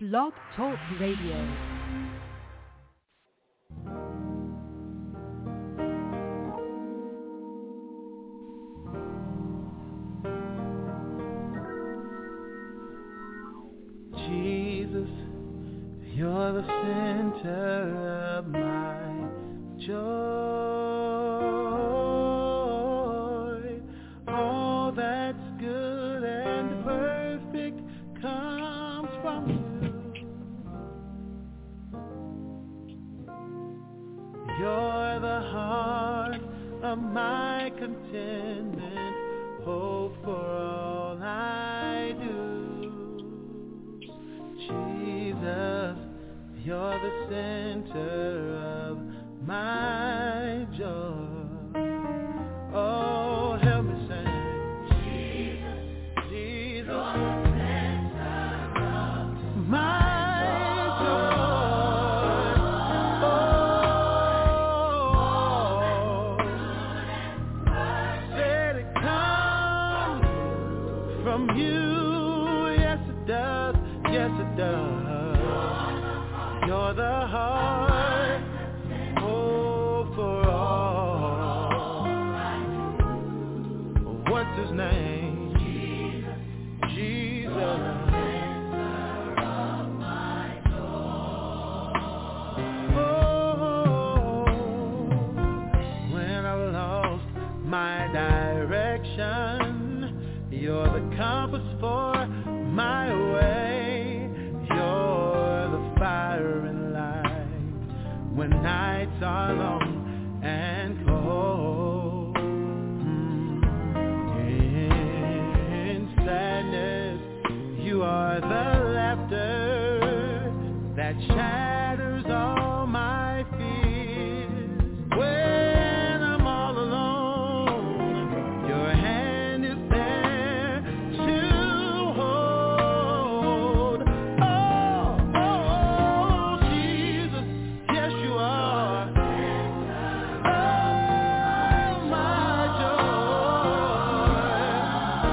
Blog Talk Radio. You're the center of my joy. All that's good and perfect comes from you. You're the heart of my contentment, hope for all I do. Jesus, you're the center of my joy. Oh, help me sing. Jesus, Jesus, you're the center of my joy. Oh, said it comes from you. Yes, it does. Yes, it does. You're the heart, hope for all. What's his name? Jesus. Jesus. Oh, when I lost my direction, you're the compass for my way. You're the fire and light when nights are long and cold. In sadness, you are the laughter that shatters all my fears. When I'm all alone, your hand is there to hold. Oh, Jesus, yes you are. Oh, my joy.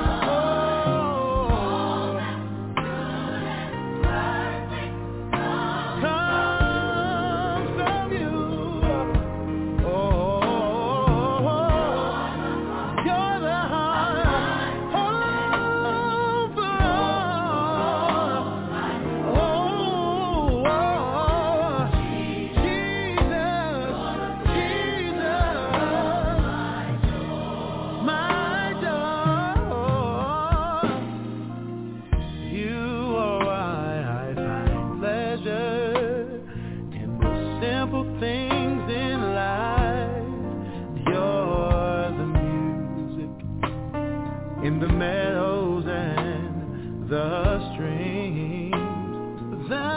Comes from you. Oh, you're the heart, hope for all. Oh, Jesus, my joy. You are why I find pleasure in the simple things in life. You're the music in the meadows and the streams, the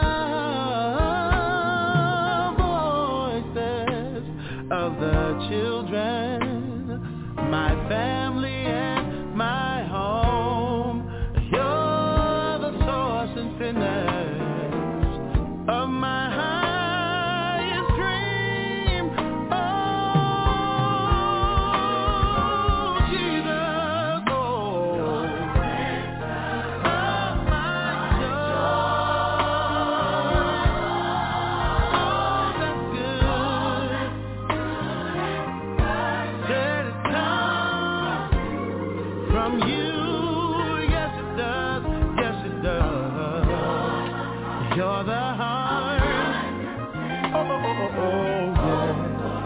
voices of the children, my family and my home. You're the source and finish of my highest dream. Oh, Jesus, oh, of my joy. Oh, that's good. Said it comes from you. Yes, it does. Yes, it does. You're the heart. Oh, oh, oh, oh, yeah.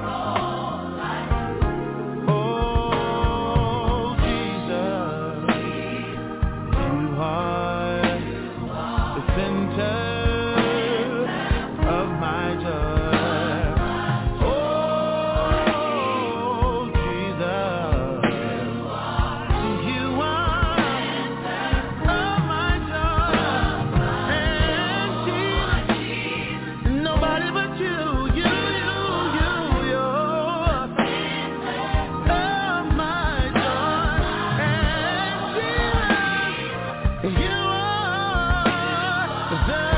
Oh, Jesus, you are the center of my joy. Oh, Jesus, you are of my joy. And Jesus, nobody but you, you're of my joy. And Jesus, you are the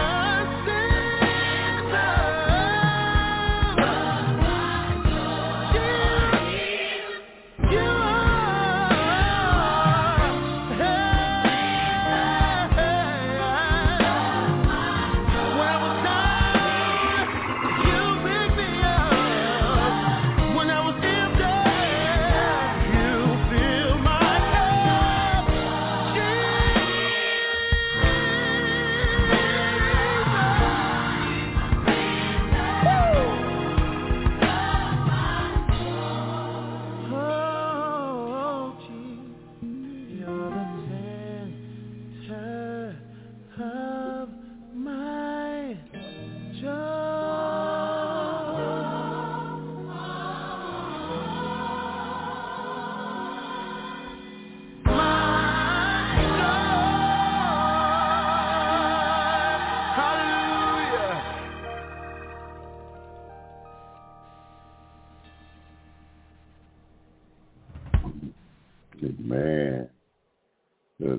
center. You are.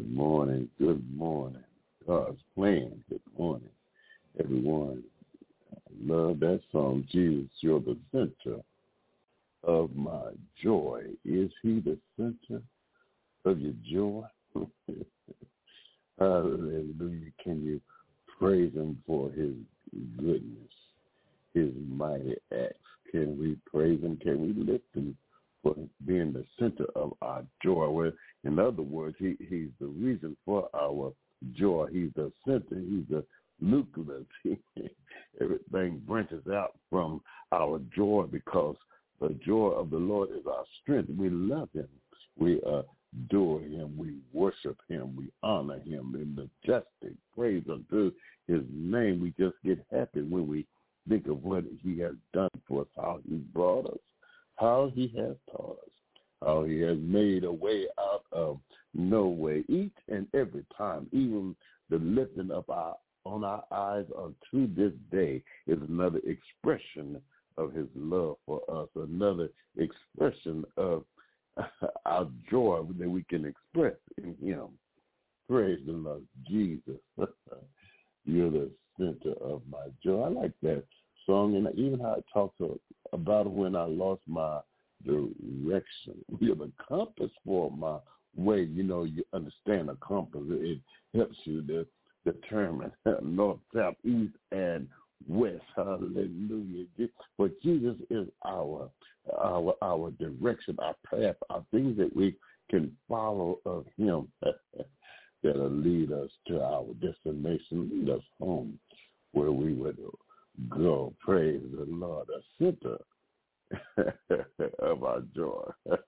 Good morning. Good morning. God's plan. Good morning, everyone. I love that song. Jesus, you're the center of my joy. Is he the center of your joy? Hallelujah. Can you praise him for his goodness, his mighty acts? Can we praise him? Can we lift him for being the center of our joy? Well, in other words, he's the reason for our joy. He's the center. He's the nucleus. Everything branches out from our joy because the joy of the Lord is our strength. We love him. We adore him. We worship him. We honor him in majestic praise unto his name. We just get happy when we think of what he has done for us, how he brought us, how he has taught us, how he has made a way out of no way. Each and every time, even the lifting up on our eyes unto this day is another expression of his love for us, another expression of our joy that we can express in him. Praise the Lord, Jesus. You're the center of my joy. I like that song, and even how it talks about when I lost my direction. You're the compass for my way. You know, you understand a compass. It helps you to determine north, south, east, and west. Hallelujah. But Jesus is our direction, our path, our things that we can follow of him that'll lead us to our destination, lead us home where we would go. Praise the Lord, the center of our joy.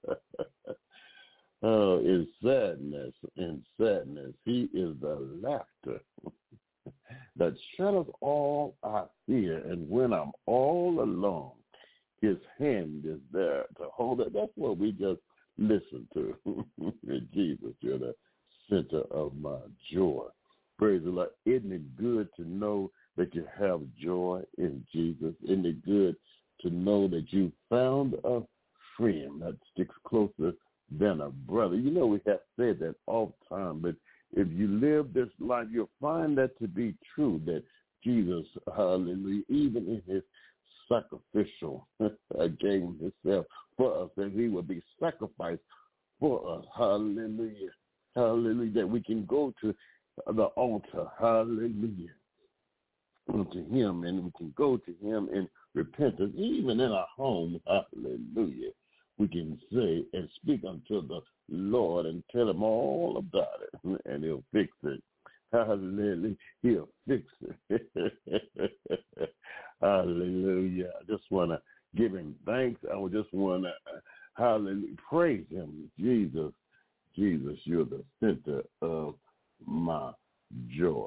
Oh, in sadness, he is the laughter that shadows all I fear. And when I'm all alone, his hand is there to hold it. That's what we just listened to. Jesus, you're the center of my joy. Praise the Lord. Isn't it good to know that you have joy in Jesus? Isn't it good to know that you found a friend that sticks closer than a brother? You know, we have said that all the time, but if you live this life, you'll find that to be true, that Jesus, hallelujah, even in his sacrificial gave himself for us, that he would be sacrificed for us. Hallelujah. Hallelujah. That we can go to the altar. Hallelujah. To him, and we can go to him in repentance, even in our home. Hallelujah. We can say and speak unto the Lord and tell him all about it, and he'll fix it. Hallelujah. He'll fix it. Hallelujah. I just want to give him thanks. I would just want to, hallelujah, praise him. Jesus, you're the center of my joy.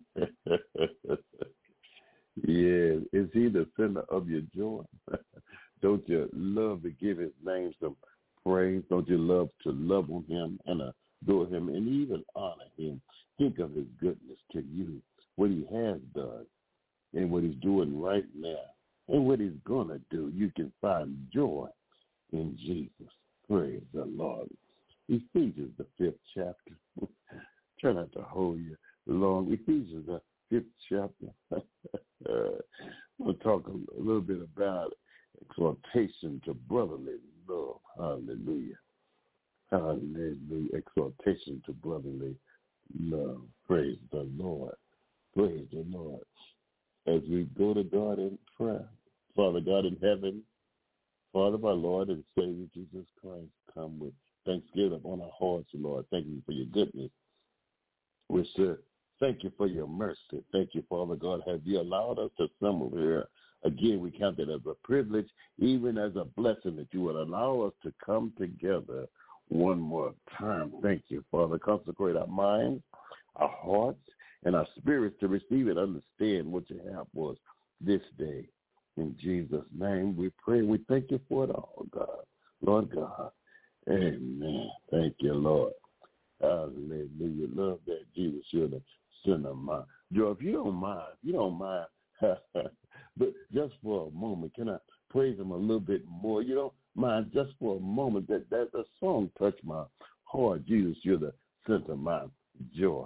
Yeah, is he the center of your joy? Don't you love to give his name some praise? Don't you love to love on him and adore him and even honor him? Think of his goodness to you, what he has done and what he's doing right now and what he's going to do. You can find joy in Jesus. Praise the Lord. Ephesians, the 5th chapter. Try not to hold you long. Ephesians, the 5th chapter. We'll talk a little bit about exhortation to brotherly love. Hallelujah. Hallelujah. Exhortation to brotherly love. Praise the Lord. Praise the Lord. As we go to God in prayer, Father God in heaven, Father, my Lord and Savior Jesus Christ, come with thanksgiving on our hearts, Lord. Thank you for your goodness. We say thank you for your mercy. Thank you, Father God. Have you allowed us to assemble here? Again, we count it as a privilege, even as a blessing that you would allow us to come together one more time. Thank you, Father. Consecrate our minds, our hearts, and our spirits to receive and understand what you have for us this day. In Jesus' name we pray. We thank you for it all, God. Lord God. Amen. Thank you, Lord. Hallelujah. Love that, Jesus. You're the center of my joy. If you don't mind, but just for a moment, can I praise him a little bit more? You don't mind just for a moment that a song touched my heart. Jesus, you're the center of my joy.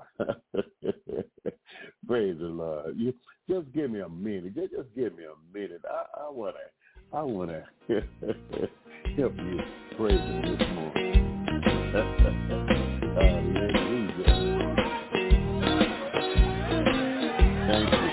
Praise the Lord. You just give me a minute. Just give me a minute. I wanna help you praise Him this morning. Hallelujah. Thank you.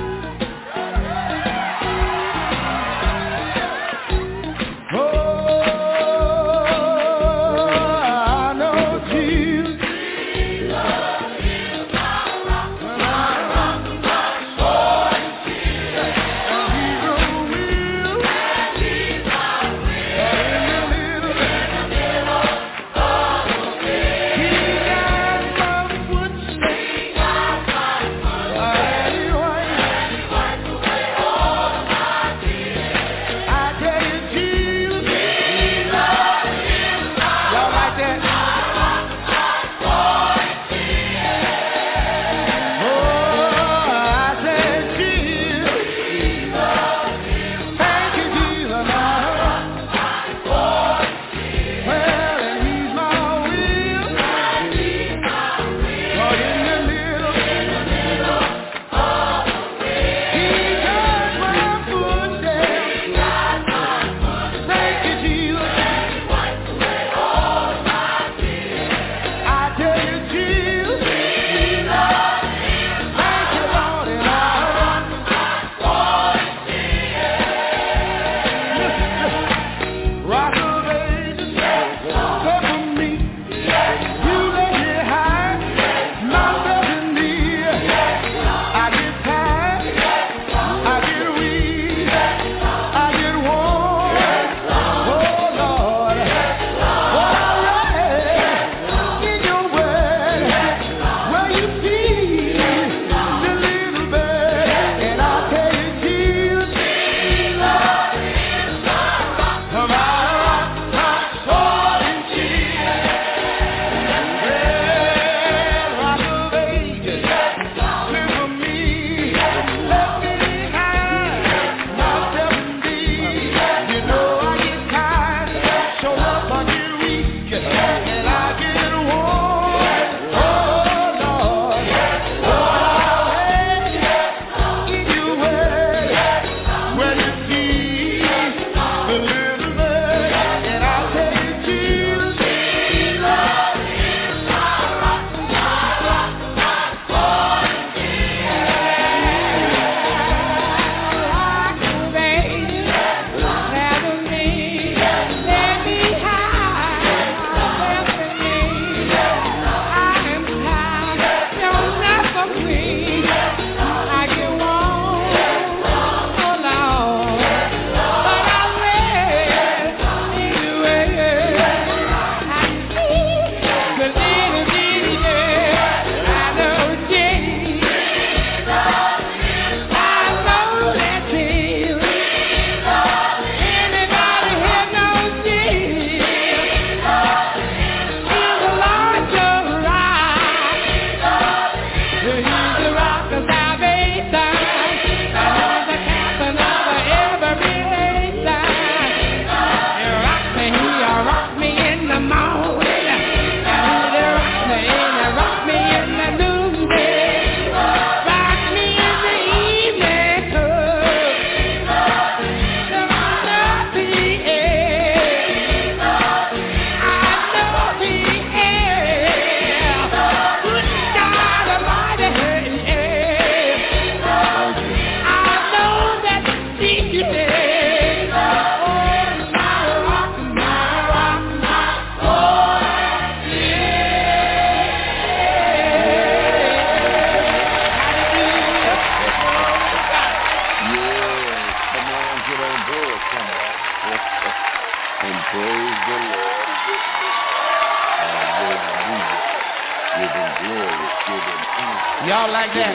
Y'all like that?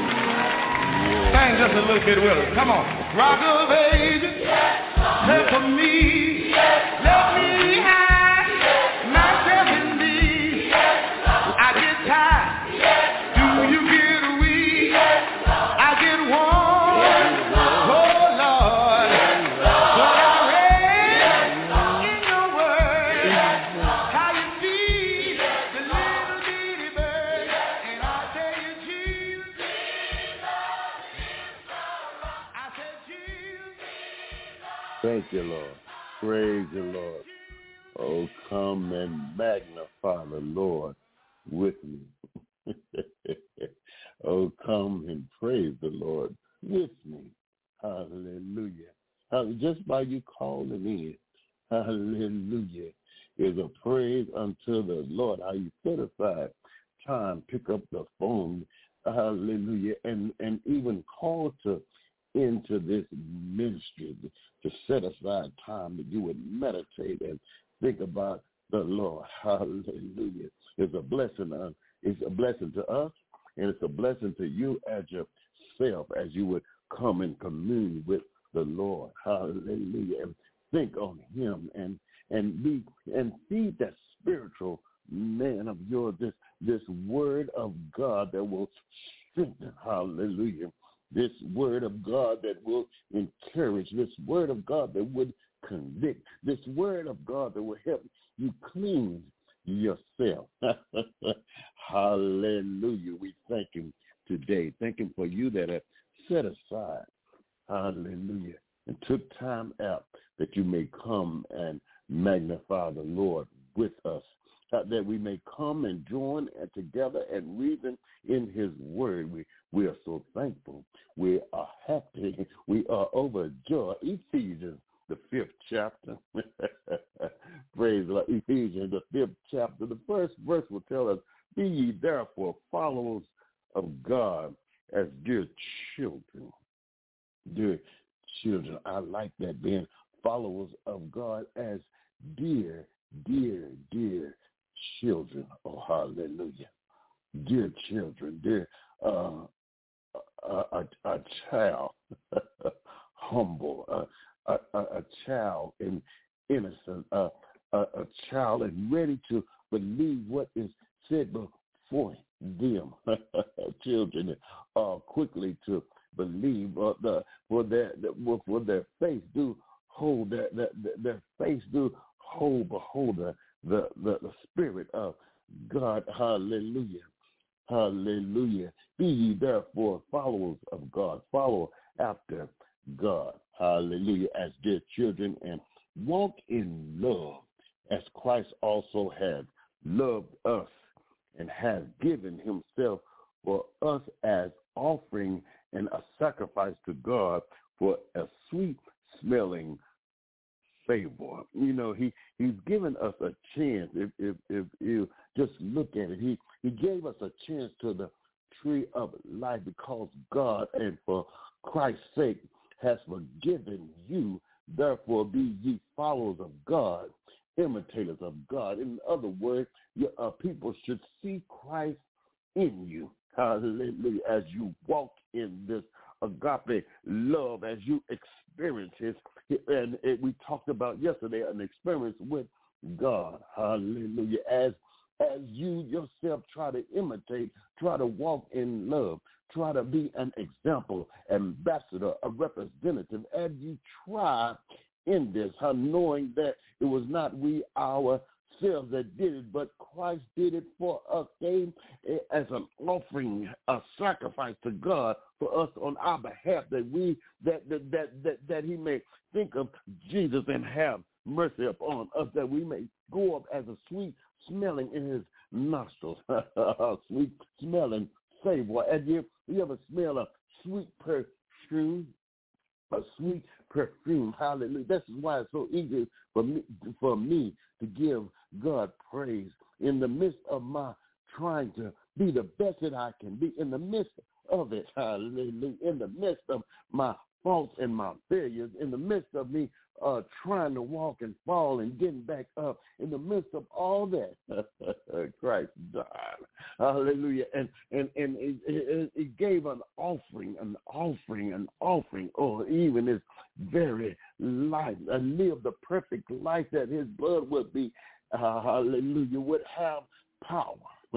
Sing just a little bit with us. Come on. Rock of ages, play for me. Let me hide myself in thee. I get tired. Do you get weak? I get warm. Oh Lord, what I read in your word, how you feed the little bitty bird. Thank you, Lord. Praise you, Lord. Oh, come and magnify the Lord with me. Oh, come and praise the Lord with me. Hallelujah. Just by you calling in, hallelujah, is a praise unto the Lord. How you set aside time, pick up the phone, hallelujah, and even call into this ministry to set aside time that you would meditate and think about the Lord. Hallelujah. It's a blessing. It's a blessing to us, and it's a blessing to you as yourself as you would come and commune with the Lord. Hallelujah. And think on him and feed that spiritual man of yours, this word of God that will strengthen. Hallelujah. This word of God that will encourage, this word of God that would convict, this word of God that will help you clean yourself. Hallelujah. We thank him today. Thank him for you that have set aside, hallelujah, and took time out that you may come and magnify the Lord with us, that we may come and join together and reason in his word. We are so thankful. We are happy. We are overjoyed. Ephesians, the 5th chapter. Praise the Lord. Ephesians, the 5th chapter. The first verse will tell us, be ye therefore followers of God as dear children. Dear children. I like that, being followers of God as dear, dear, dear children. Oh, hallelujah. Dear children, dear a child, humble, a child and innocent, a child and ready to believe what is said before them. Children are quickly to believe, for their faith do hold their faith do behold the Spirit of God. Hallelujah. Hallelujah. Be ye therefore followers of God. Follow after God. Hallelujah. As dear children, and walk in love as Christ also has loved us and has given himself for us as offering and a sacrifice to God for a sweet smelling savor. You know, he's given us a chance. If you just look at it, he gave us a chance to the tree of life because God and for Christ's sake has forgiven you. Therefore be ye followers of God, imitators of God. In other words, people should see Christ in you. Hallelujah. As you walk in this agape love, as you experience his, and we talked about yesterday, an experience with God. Hallelujah. As you yourself try to imitate, try to walk in love, try to be an example, ambassador, a representative, as you try in this, knowing that it was not we ourselves that did it, but Christ did it for us, came as an offering, a sacrifice to God for us on our behalf, that he may think of Jesus and have mercy upon us, that we may go up as a sweet smelling in his nostrils, a sweet smelling savor. And you ever smell a sweet perfume? A sweet perfume. Hallelujah. That's why it's so easy for me to give God praise in the midst of my trying to be the best that I can be, in the midst of it. Hallelujah. In the midst of my faults and my failures, in the midst of me trying to walk and fall and getting back up, in the midst of all that, Christ died. Hallelujah. And it gave an offering, or even his very life, and live the perfect life that his blood would be, hallelujah, would have power.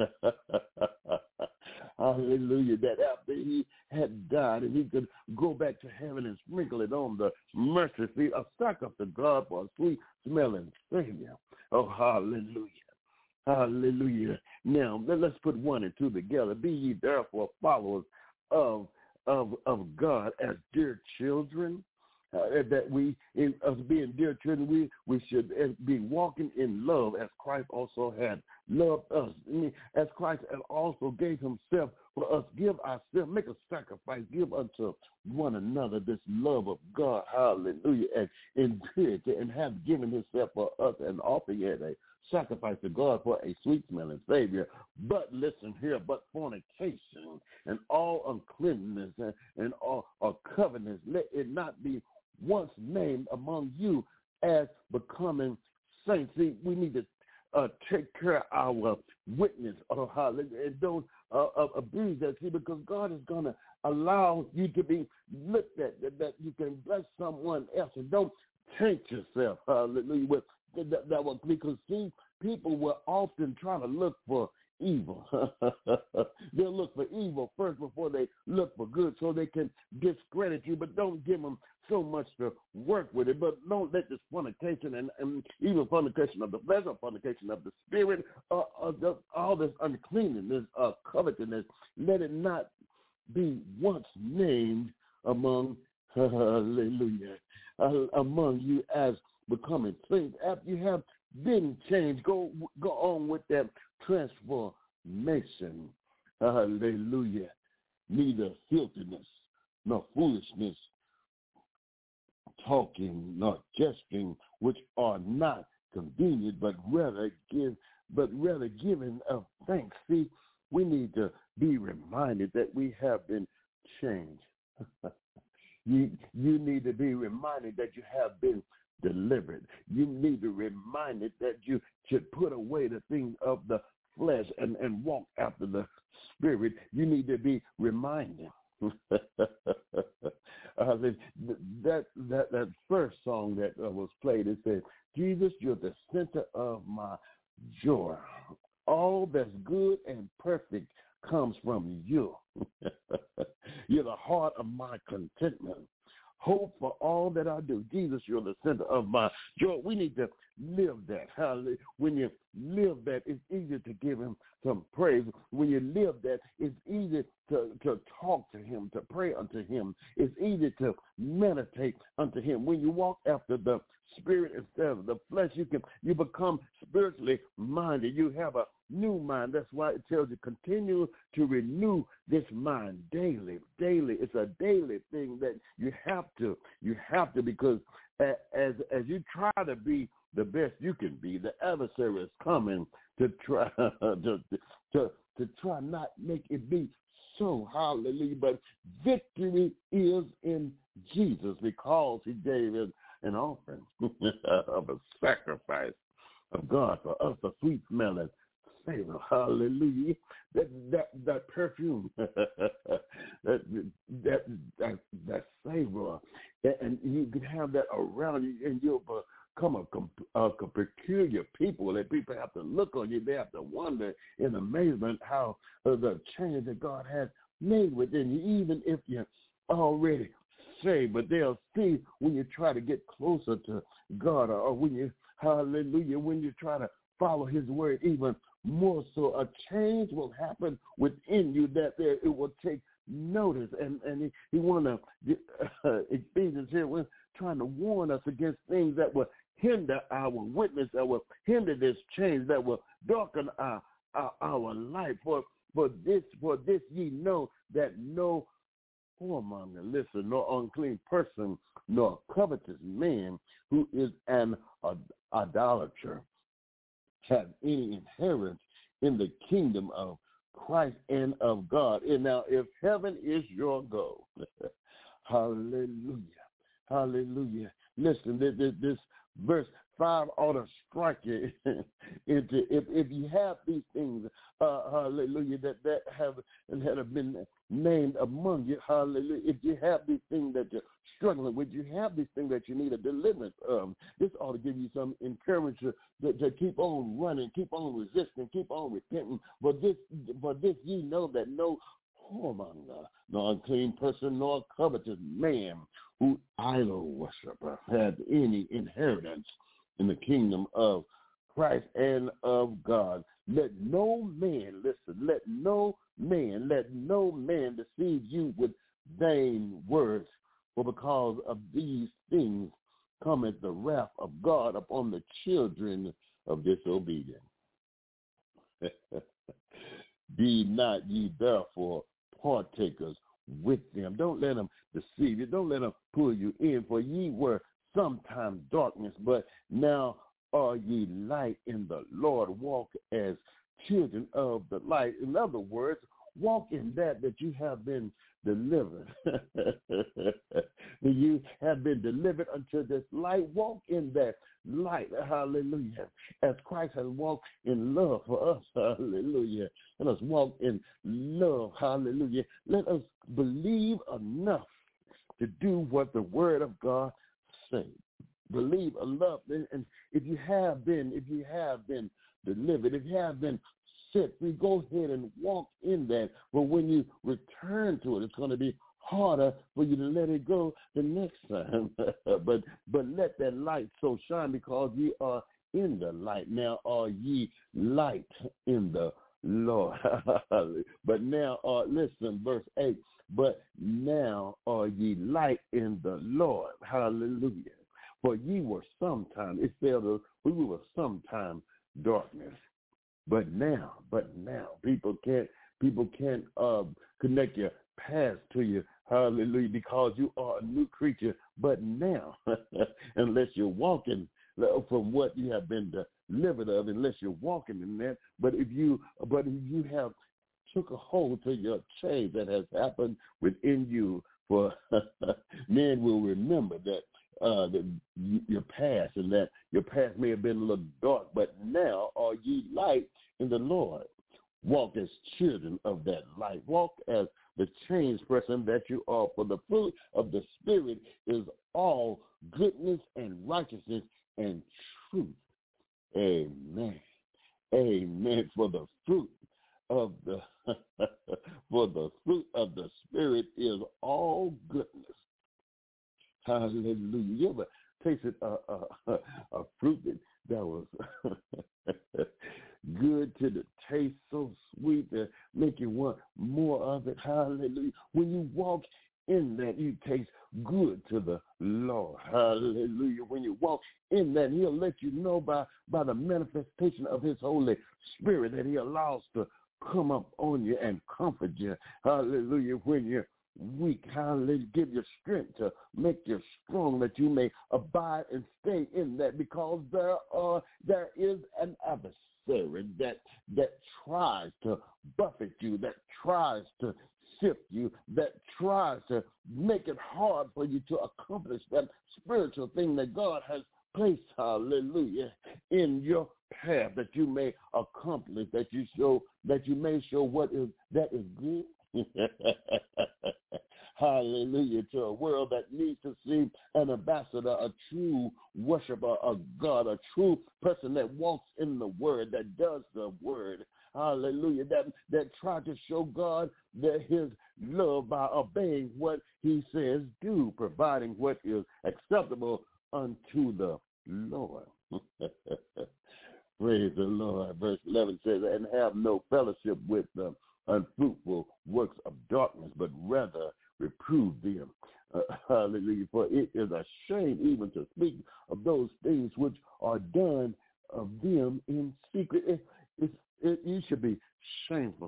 Hallelujah, that after he had died and he could go back to heaven and sprinkle it on the mercy seat, a sacrifice to God for a sweet smelling Savior. Oh, hallelujah. Hallelujah. Now, let's put 1 and 2 together. Be ye therefore followers of God as dear children. that we, in us being dear children, we should be walking in love as Christ also had loved us. I mean, as Christ also gave himself for us, give ourselves, make a sacrifice, give unto one another this love of God, hallelujah, and in purity, and have given himself for us and offering it a sacrifice to God for a sweet-smelling Savior. But listen here, but fornication and all uncleanness and all covetousness, let it not be once named among you as becoming saints. See, we need to take care of our witness, hallelujah, and don't abuse that. See, because God is going to allow you to be looked at, that you can bless someone else, and don't taint yourself, hallelujah, with that one, because see, people will often try to look for evil. They'll look for evil first before they look for good, so they can discredit you. But don't give them so much to work with it. But don't let this fornication and even fornication of the flesh or fornication of the spirit, all this uncleanness, covetousness, let it not be once named among, hallelujah, among you as becoming saints. After you have been changed, go on with that transformation. Hallelujah. Neither filthiness nor foolishness, talking nor jesting, which are not convenient, but rather giving of thanks. See, we need to be reminded that we have been changed. You need to be reminded that you have been delivered. You need to be reminded that you should put away the things of the flesh and walk after the spirit. You need to be reminded. That first song that was played, it said, Jesus, you're the center of my joy. All that's good and perfect comes from you. You're the heart of my contentment. Hope for all that I do. Jesus, you're the center of my joy. We need to live that. Hallelujah. When you live that, it's easy to give him some praise. When you live that, it's easy to talk to him, to pray unto him. It's easy to meditate unto him. When you walk after the spirit instead of the flesh, you become spiritually minded. You have a new mind. That's why it tells you continue to renew this mind daily. Daily. It's a daily thing that you have to, because as you try to be the best you can be, the adversary is coming to try to try not make it be so. Hallelujah. But victory is in Jesus, because he gave us an offering of a sacrifice of God for us, a sweet smelling savor. Hallelujah. That perfume, that savor, and you can have that around you, and you'll become a peculiar people. That people have to look on you. They have to wonder in amazement how the change that God has made within you, even if you're already saved. But they'll see when you try to get closer to God, or when you, hallelujah, when you try to follow his word even more so, a change will happen within you that it will take notice. And he want to, Ephesians here, we're trying to warn us against things that will hinder our witness, that will hinder this change, that will darken our life. For this ye know that no whoremonger, listen, nor unclean person, nor covetous man who is an idolater have any inheritance in the kingdom of Christ and of God. And now, if heaven is your goal, hallelujah, hallelujah. Listen, this verse 5 ought to strike you into, if you have these things, hallelujah, that have been named among you, hallelujah. If you have these things that you're struggling with, you have these things that you need a deliverance of, this ought to give you some encouragement to keep on running, keep on resisting, keep on repenting. For this ye know that no whoremonger, nor unclean person, nor covetous man who idol worshiper had any inheritance in the kingdom of Christ and of God. Let no man, listen, let no man deceive you with vain words. For because of these things cometh the wrath of God upon the children of disobedience. Be not ye therefore partakers with them. Don't let them deceive you. Don't let them pull you in. For ye were sometime darkness, but now are ye light in the Lord. Walk as children of the light. In other words, walk in that you have been delivered. You have been delivered unto this light. Walk in that light. Hallelujah. As Christ has walked in love for us. Hallelujah. Let us walk in love. Hallelujah. Let us believe enough to do what the word of God says. Believe enough. And if you have been delivered, if you have been set free, go ahead and walk in that. But when you return to it, it's going to be harder for you to let it go the next time. but let that light so shine, because ye are in the light. Now are ye light in the Lord. But now listen, verse 8. But now are ye light in the Lord. Hallelujah. For ye were sometime, it said we were sometime darkness. But now, people can't connect your past to you, hallelujah, because you are a new creature. But now, unless you're walking from what you have been delivered of, unless you're walking in that, but if you have took a hold to your change that has happened within you, for men will remember that your past, and that your past may have been a little dark, but now are ye light in the Lord. Walk as children of that light. Walk as the changed person that you are. For the fruit of the Spirit is all goodness and righteousness and truth. Amen. Amen. For the fruit of the Spirit is all goodness. Hallelujah. You ever tasted a fruit that was good to the taste, so sweet that make you want more of it? Hallelujah. When you walk in that, you taste good to the Lord. Hallelujah. When you walk in that, he'll let you know by the manifestation of his Holy Spirit that he allows to come up on you and comfort you. Hallelujah. When you're weak, hallelujah, give you strength to make you strong, that you may abide and stay in that, because there is an adversary that tries to buffet you, that tries to sift you, that tries to make it hard for you to accomplish that spiritual thing that God has placed, hallelujah, in your path, that you may accomplish, that you may show what is good. Hallelujah, to a world that needs to see an ambassador, a true worshiper of God, a true person that walks in the word, that does the word. Hallelujah, that try to show God that his love by obeying what he says do, providing what is acceptable unto the Lord. Praise the Lord. Verse 11 says, and have no fellowship with them unfruitful works of darkness, but rather reprove them. Hallelujah. For it is a shame even to speak of those things which are done of them in secret. You should be shameful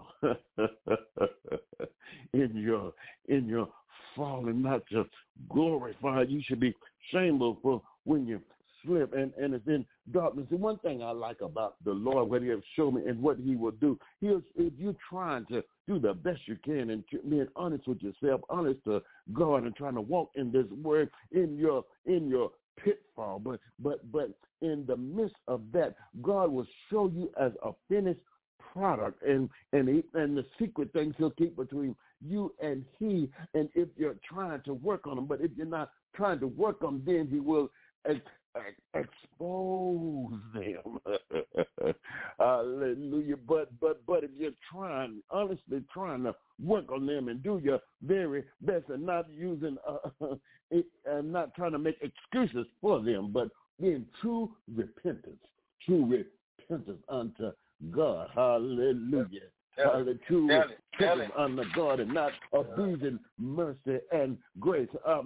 in your falling, not just glorified. You should be shameful for when you slip and it's in darkness. And one thing I like about the Lord, what he has shown me and what he will do, if you're trying to do the best you can and being honest with yourself, honest to God, and trying to walk in this word in your pitfall, but in the midst of that, God will show you as a finished product, and the secret things he'll keep between you and he. And if you're trying to work on them, but if you're not trying to work on them, then he will expose them. Hallelujah. But if you're honestly trying to work on them and do your very best, and not using not trying to make excuses for them, but in true repentance unto God. Hallelujah. The true children under God and not abusing mercy and grace. I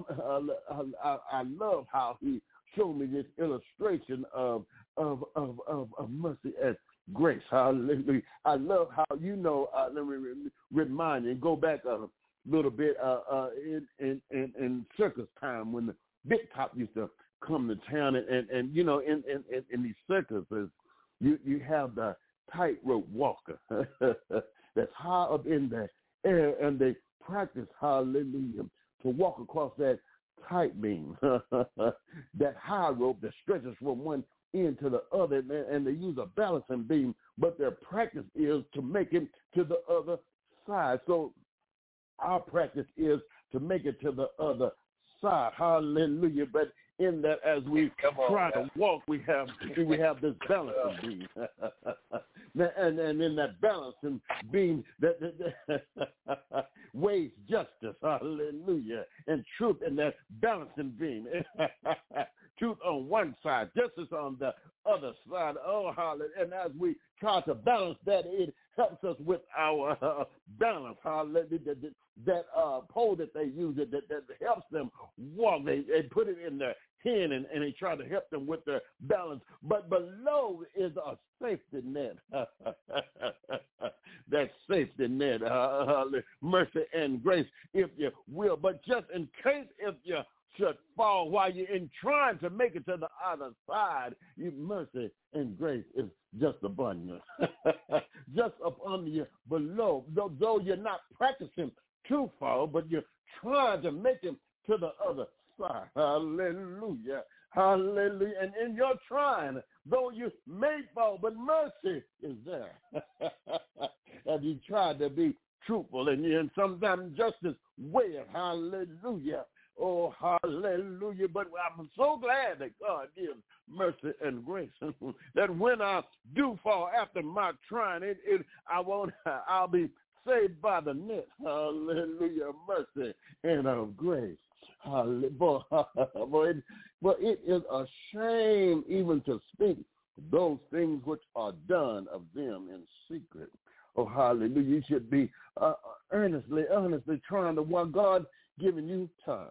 love how he showed me this illustration of mercy and grace. Hallelujah. I love how, let me remind you and go back a little bit in circus time when the big top used to come to town and in these circuses you have the tightrope walker that's high up in the air, and they practice, hallelujah, to walk across that tight beam, that high rope that stretches from one end to the other, and they use a balancing beam, but their practice is to make it to the other side. So our practice is to make it to the other side, hallelujah. But in that, as we try to walk, we have this balancing beam, and in that balancing beam that weighs justice, hallelujah, and truth in that balancing beam. Truth on one side, justice on the other side. Oh, hallelujah! And as we try to balance that, it helps us with our balance. Hallelujah! That pole that they use, that helps them walk. They put it in their hand and they try to help them with their balance. But below is a safety net. That safety net, mercy and grace, if you will. But just in case if you should fall while you're in trying to make it to the other side, your mercy and grace is just upon you. Just upon you below. Though you're not practicing to fall, but you're trying to make it to the other side. Hallelujah. Hallelujah. And in your trying, though you may fall, but mercy is there. As you try to be truthful, and sometimes justice wails. Hallelujah. Oh, hallelujah. But I'm so glad that God gives mercy and grace. That when I do fall after my trying, I'll be saved by the net. Hallelujah. Mercy and of grace. Hallelujah. But it is a shame even to speak those things which are done of them in secret. Oh, hallelujah. You should be earnestly trying to want God giving you time.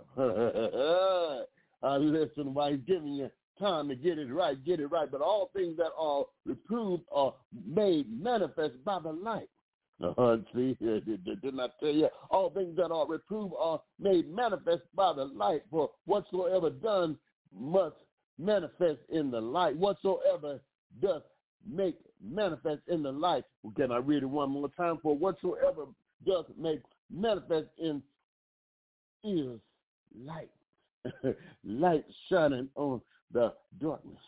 Listen, while he's giving you time to get it right. But all things that are reproved are made manifest by the light. See, didn't I tell you? All things that are reproved are made manifest by the light. For whatsoever done must manifest in the light. Whatsoever doth make manifest in the light. Well, can I read it one more time? For whatsoever doth make manifest in is light. Light shining on the darkness.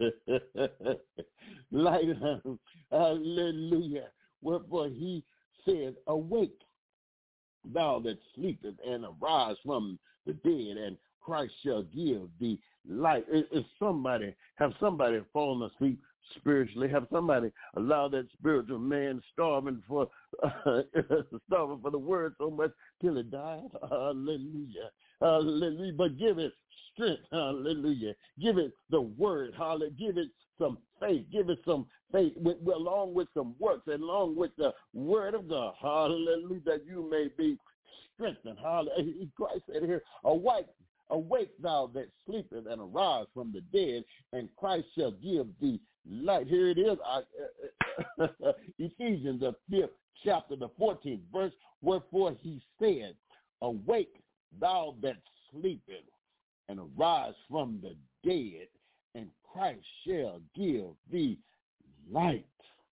Light, hallelujah. Wherefore he said, awake, thou that sleepest, and arise from the dead, and Christ shall give thee light. Have somebody fallen asleep spiritually? Have somebody allowed that spiritual man starving for the word so much till it died? Hallelujah. Hallelujah. But give it strength. Hallelujah. Give it the word. Hallelujah. Give it some faith. Give it some faith along with some works and along with the word of God. Hallelujah. That you may be strengthened. Hallelujah. Christ said here, awake thou that sleepeth, and arise from the dead, and Christ shall give thee light. Here it is, Ephesians, the 5th chapter, the 14th verse, wherefore he said, awake thou that sleepeth, and arise from the dead, and Christ shall give thee light.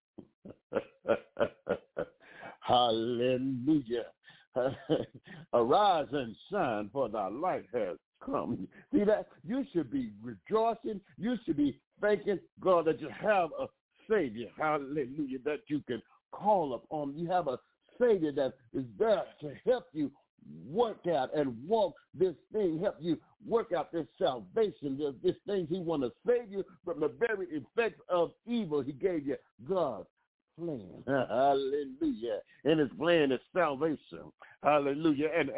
Hallelujah. Arise and shine, for thy light has come. See that? You should be rejoicing. You should be thanking God that you have a Savior. Hallelujah. That you can call upon. You have a Savior that is there to help you work out and walk this thing, help you work out this salvation, this thing. He wants to save you from the very effects of evil. He gave you God's plan. Hallelujah. And his plan is salvation. Hallelujah. And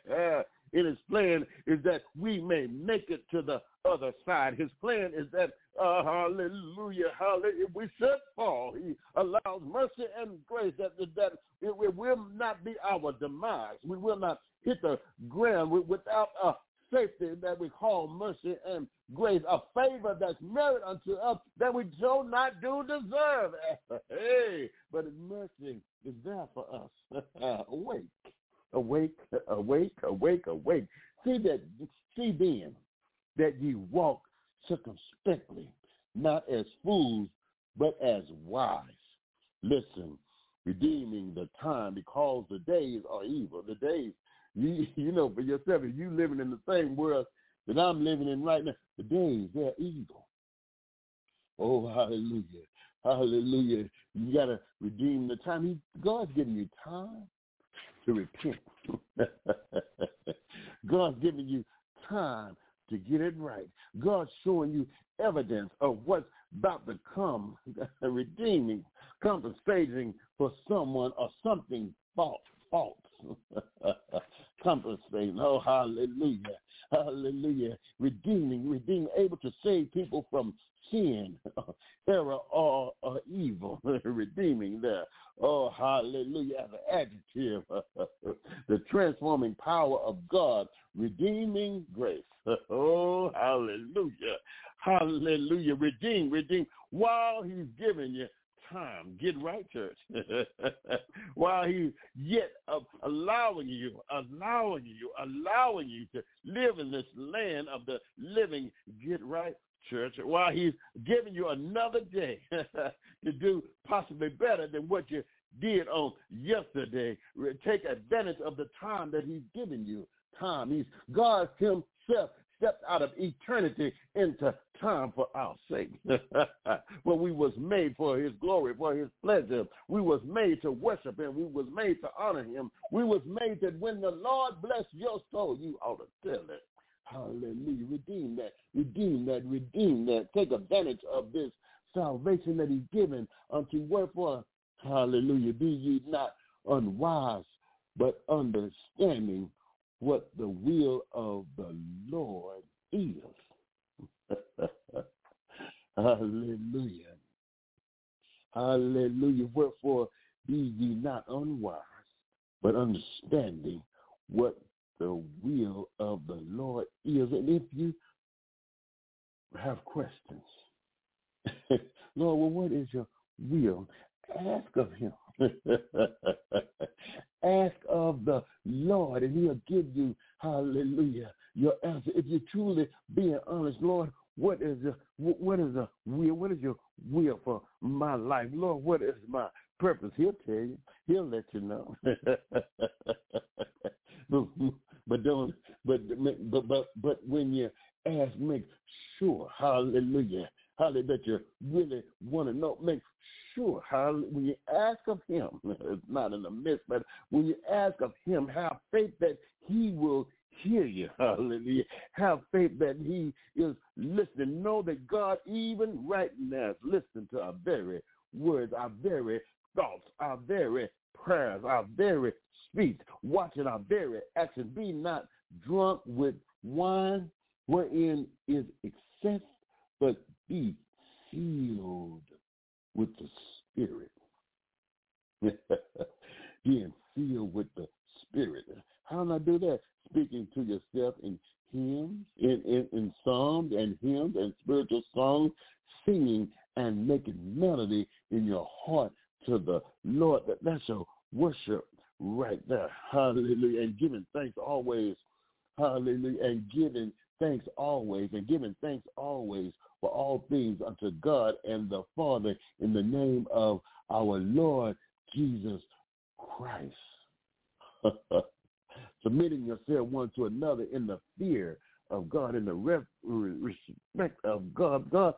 his plan is that we may make it to the other side. His plan is that hallelujah, hallelujah. If we should fall, he allows mercy and grace that it will not be our demise. We will not hit the ground without a safety that we call mercy and grace, a favor that's merit unto us that we do not deserve. Hey, but his mercy is there for us. Awake, awake, awake, awake, awake. See then that ye walk circumspectly, not as fools, but as wise. Listen, redeeming the time, because the days are evil. The days, you know for yourself, if you living in the same world that I'm living in right now, the days, they're evil. Oh, hallelujah. Hallelujah. You got to redeem the time. God's giving you time to repent. God's giving you time to get it right. God's showing you evidence of what's about to come, redeeming, compensating for someone or something false. Compensating. Oh, hallelujah. Hallelujah. Redeeming, able to save people from sin, error, or evil. Redeeming there. Oh, hallelujah. As an adjective, the transforming power of God, redeeming grace. Oh, hallelujah. Hallelujah. Redeem. While he's giving you time. Get right, church. While he's yet allowing you to live in this land of the living. Get right, church. While he's giving you another day to do possibly better than what you did on yesterday. Take advantage of the time that he's given you. Time. God himself stepped out of eternity into time for our sake. Well, we was made for his glory, for his pleasure. We was made to worship him. We was made to honor him. We was made that when the Lord bless your soul, you ought to tell it. Hallelujah. Redeem that. Take advantage of this salvation that he's given unto wherefore, hallelujah, be ye not unwise, but understanding what the will of the Lord is. Hallelujah. Hallelujah. Wherefore be ye not unwise, but understanding what the will of the Lord is. And if you have questions, Lord, well, what is your will? Ask of him. Ask of the Lord, and he'll give you, hallelujah, your answer. If you're truly being honest, Lord, what is the will? What is your will for my life? Lord, what is my purpose? He'll tell you. He'll let you know. But when you ask, make sure, hallelujah, that you really want to know. Make sure, when you ask of him, it's not in the midst, but when you ask of him, have faith that he will hear you. Hallelujah. Have faith that he is listening. Know that God, even right now, is listening to our very words, our very thoughts, our very prayers, our very speech, watching our very actions. Be not drunk with wine, wherein is excess, but be filled with the Spirit. Being filled with the Spirit. How do I do that? Speaking to yourself in hymns, in psalms and hymns and spiritual songs, singing and making melody in your heart to the Lord. That's your worship right there. Hallelujah. And giving thanks always. Hallelujah. And giving thanks always for all things unto God and the Father in the name of our Lord Jesus Christ. Submitting yourself one to another in the fear of God, in the respect of God. God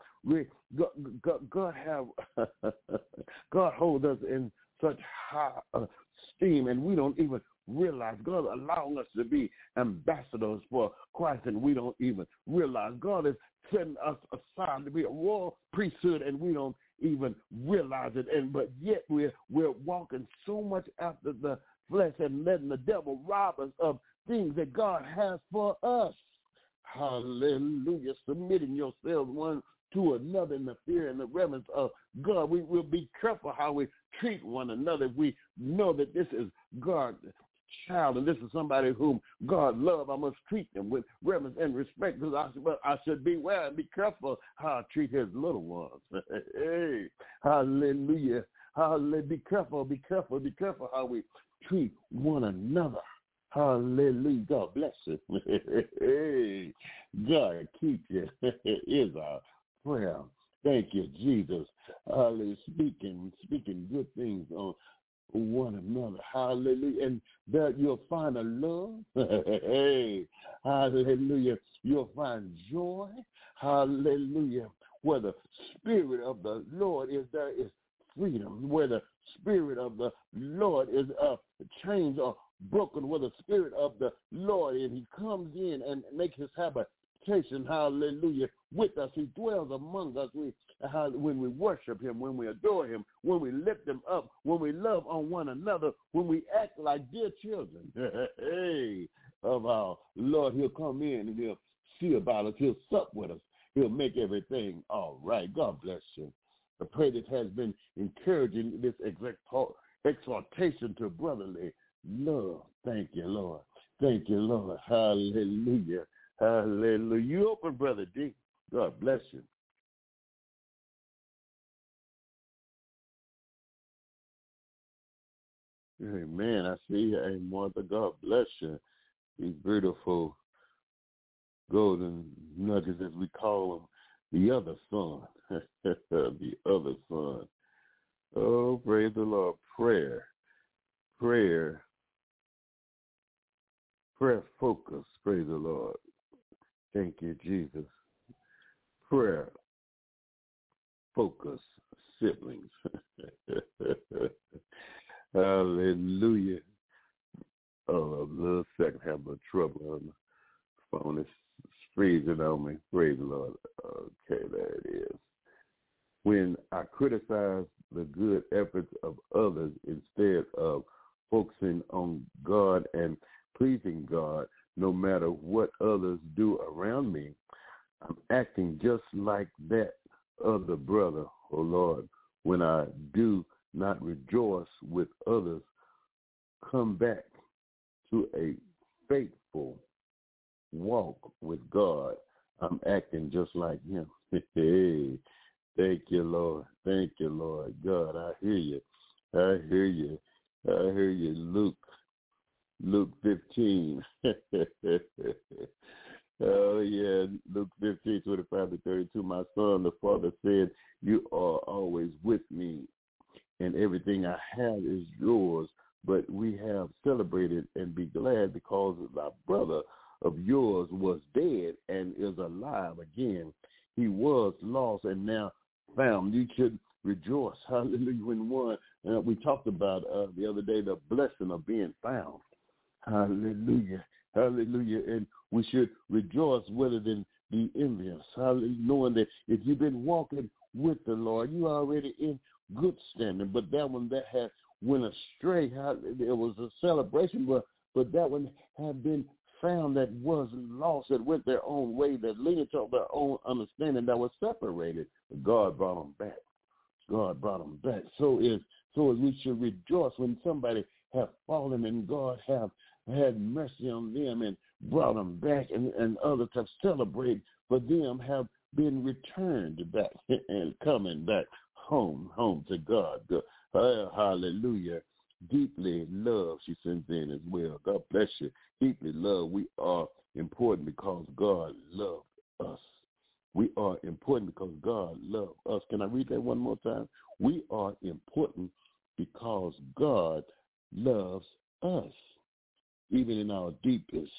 holds us in such high esteem, and we don't even realize. God allowing us to be ambassadors for Christ, and we don't even realize. God is setting us aside to be a royal priesthood, and we don't even realize it. But yet we're walking so much after the flesh and letting the devil rob us of things that God has for us. Hallelujah. Submitting yourselves one to another in the fear and the reverence of God. We will be careful how we treat one another. If we know that this is God's child and this is somebody whom God loves, I must treat them with reverence and respect, because I should beware and be careful how I treat his little ones. Hey, hallelujah. Hallelujah. Be careful how we treat one another. Hallelujah. God bless you. Hey, God keep you is our prayer. Thank you, Jesus. Hallelujah. Speaking good things on one another. Hallelujah. And that you'll find a love. Hey, hallelujah. You'll find joy. Hallelujah. Where the Spirit of the Lord is, there is freedom. Where the Spirit of the Lord is, chains are broken. Where the Spirit of the Lord is, he comes in and makes his habitation, hallelujah, with us. He dwells among us. When we worship him, when we adore him, when we lift him up, when we love on one another, when we act like dear children hey, of our Lord, he'll come in and he'll see about us. He'll sup with us. He'll make everything all right. God bless you. I pray this has been encouraging, this exhortation to brotherly love. Thank you, Lord. Thank you, Lord. Hallelujah. Hallelujah. You open, Brother D. God bless you. Amen. I see you. Hey, Martha, God bless you. These beautiful golden nuggets, as we call them, the other son. The other son. Oh, praise the Lord. Prayer focus. Praise the Lord. Thank you, Jesus. Prayer focus, siblings. Hallelujah. Oh, a little second, have a trouble on the phone. It's freezing on me. Praise the Lord. Okay, there it is. When I criticize the good efforts of others instead of focusing on God and pleasing God, no matter what others do around me, I'm acting just like that other brother, oh Lord. When I do not rejoice with others, come back to a faithful walk with God, I'm acting just like him. Hey, thank you, Lord. Thank you, Lord. God, I hear you. I hear you. I hear you. Luke 15. Oh, yeah, Luke 15, 25 to 32. My son, the Father said, you are always with me, and everything I have is yours. But we have celebrated and be glad because our brother of yours was dead and is alive again. He was lost and now found. You should rejoice. Hallelujah. When one, we talked about the other day, the blessing of being found. Hallelujah. Hallelujah. And we should rejoice rather than be envious. Hallelujah. Knowing that if you've been walking with the Lord, you're already in good standing. But that one that had went astray, it was a celebration, but that one had been found that was lost, that went their own way, that leaned to their own understanding, that was separated. But God brought them back. God brought them back. So as we should rejoice when somebody have fallen and God have had mercy on them and brought them back, and others have celebrated for them have been returned back and coming back home to God. Hallelujah. Deeply loved, she sends in as well. God bless you. Deeply loved. We are important because God loved us. We are important because God loved us. Can I read that one more time? We are important because God loves us. Even in our deepest,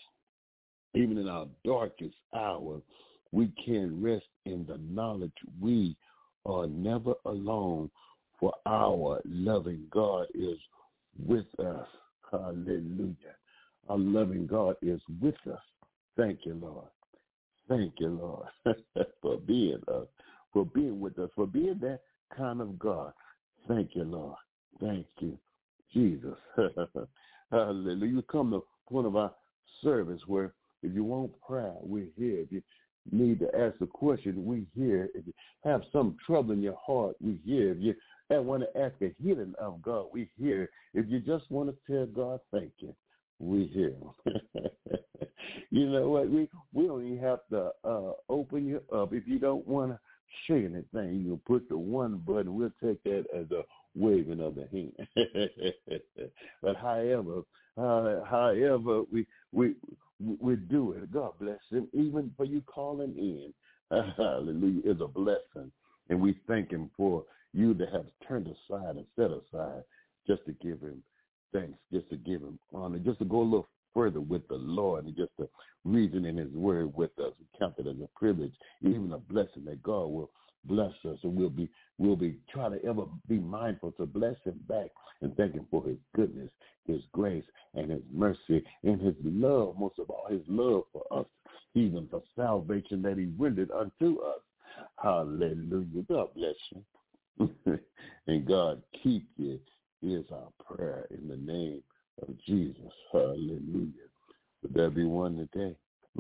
even in our darkest hour, we can rest in the knowledge we are never alone, for our loving God is with us. Hallelujah. Our loving God is with us. Thank you, Lord. Thank you, Lord, for being us, for being with us, for being that kind of God. Thank you, Lord. Thank you, Jesus. Hallelujah. You come to one of our service where if you want prayer, we're here. If need to ask a question, we here. If you have some trouble in your heart, we here. If you want to ask a healing of God, we here. If you just want to tell God thank you, we here. You know what? We don't even have to open you up. If you don't want to share anything, you can put the one button. We'll take that as a waving of the hand. But however we do it. God bless him. Even for you calling in, hallelujah, is a blessing. And we thank him for you to have turned aside and set aside just to give him thanks, just to give him honor, just to go a little further with the Lord and just to reason in his word with us. We count it as a privilege, even a blessing that God will bless us, and we'll be trying to ever be mindful to bless him back and thank him for his goodness, his grace, and his mercy, and his love, most of all, his love for us, even for salvation that he rendered unto us. Hallelujah. God bless you. And God keep you is our prayer in the name of Jesus. Hallelujah. Would there be one today?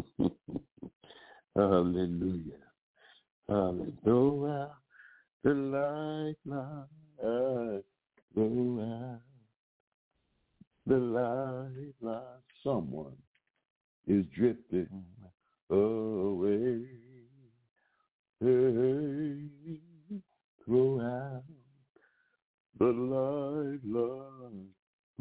Hallelujah. Go out the lifeline, go out the lifeline. Someone is drifting away. Hey, throw out the lifeline,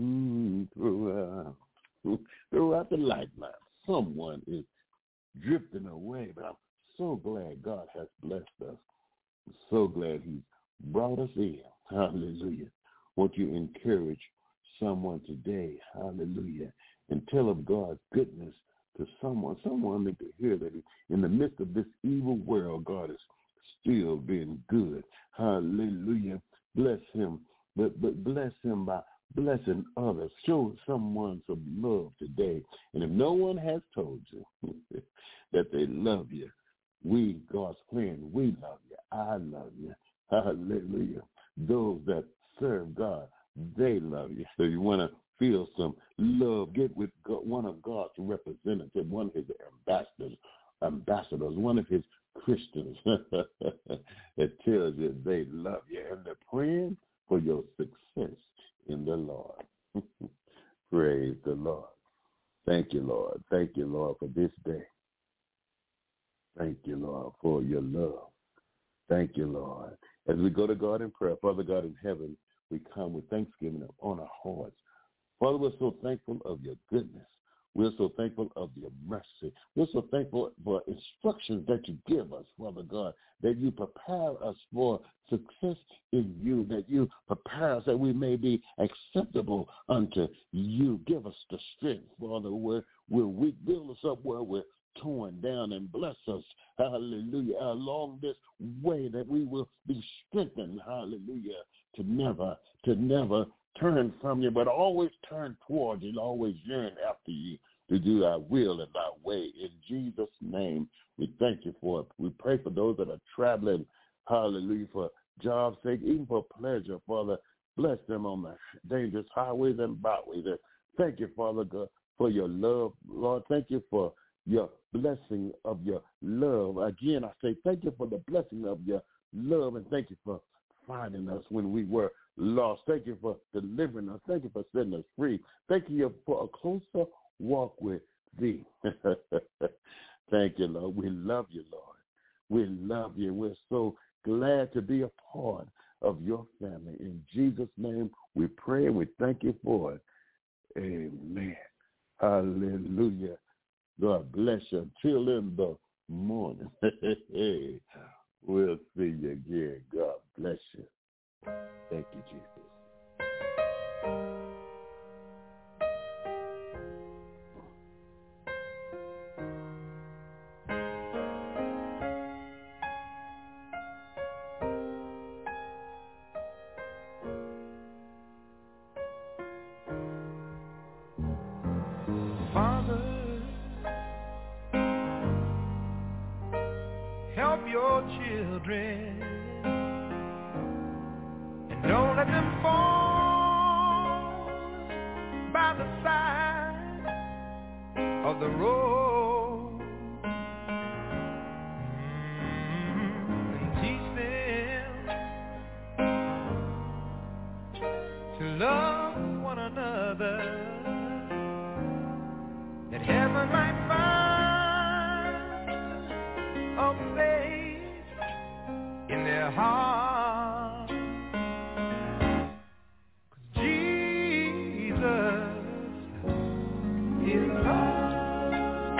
throw out the lifeline. Someone is drifting away, but I'm so glad God has blessed us. I'm so glad he's brought us in. Hallelujah. Won't you encourage someone today, hallelujah, and tell of God's goodness to someone. Someone need to hear that in the midst of this evil world, God is still being good. Hallelujah. Bless him, but bless him by blessing others. Show someone some love today. And if no one has told you that they love you, we, God's friend, we love you. I love you. Hallelujah. Those that serve God, they love you. So you want to feel some love, get with God, one of God's representatives, one of his ambassadors, one of his Christians that tells you they love you and they're praying for your success in the Lord. Praise the Lord. Thank you, Lord. Thank you, Lord, for this day. Thank you, Lord, for your love. Thank you, Lord. As we go to God in prayer, Father God in heaven, we come with thanksgiving on our hearts. Father, we're so thankful of your goodness. We're so thankful of your mercy. We're so thankful for instructions that you give us, Father God, that you prepare us for success in you, that you prepare us that we may be acceptable unto you. Give us the strength, Father, where we're weak. Build us up where we're torn down, and bless us, hallelujah, along this way that we will be strengthened, hallelujah, to never turn from you, but always turn towards you, always yearn after you to do thy will and thy way. In Jesus' name, we thank you for it. We pray for those that are traveling, hallelujah, for job's sake, even for pleasure, Father. Bless them on the dangerous highways and byways. And thank you, Father God, for your love. Lord, thank you for your blessing of your love. Again, I say thank you for the blessing of your love, and thank you for finding us when we were lost. Thank you for delivering us. Thank you for setting us free. Thank you for a closer walk with thee. Thank you, Lord. We love you, Lord. We love you. We're so glad to be a part of your family. In Jesus' name, we pray and we thank you for it. Amen. Hallelujah. God bless you until in the morning. We'll see you again. God bless you. Thank you, Jesus. Help your children and don't let them fall by the side of the road. place in their heart. 'Cause Jesus is love.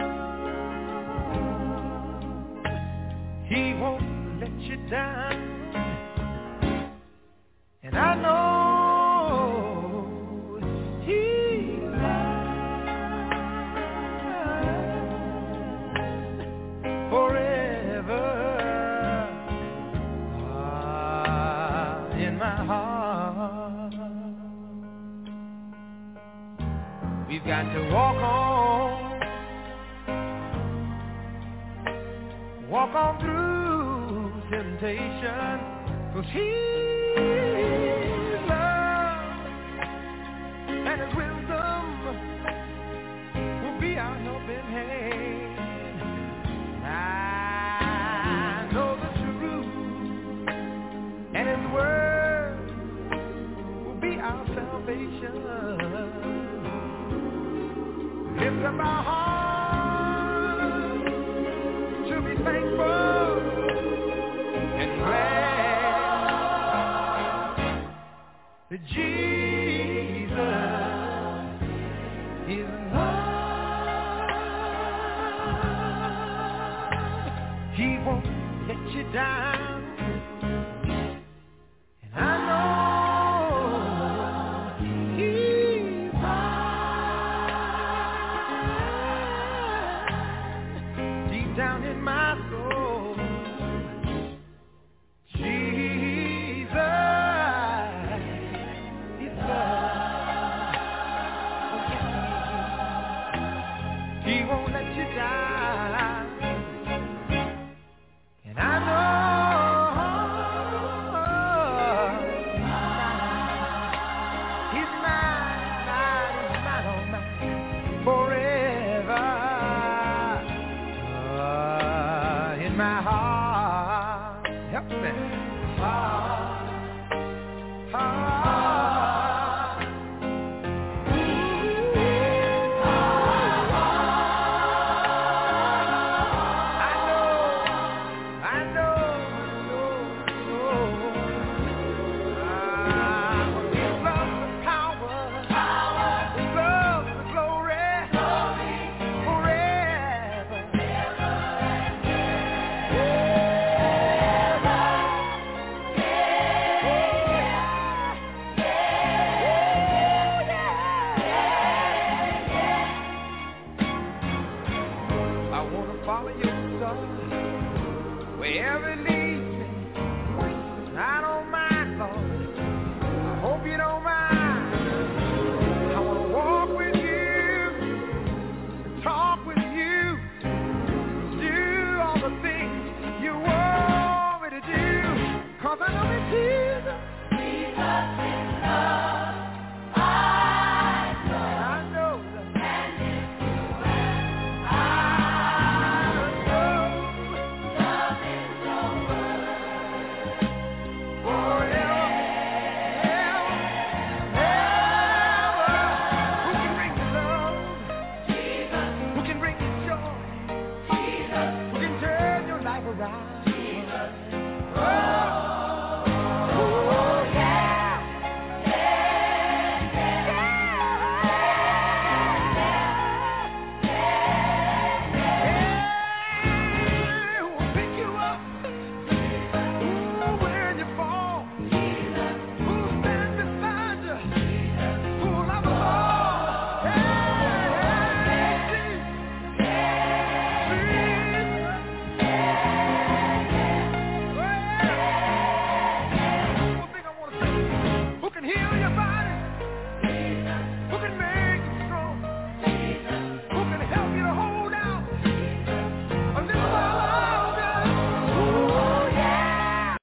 He won't let you down. And I know He's mine forever in my heart. We've got to walk on through temptation, 'cause His love and His wisdom will be our helping hand. I know the truth, and His word will be our salvation. Lift up our hearts to be thankful and glad that Jesus is love. He won't let you down. And I know He's mine deep down in my soul. He won't let you down. And I know He's mine, oh mine, forever in my heart. Help me. Wherever it leads.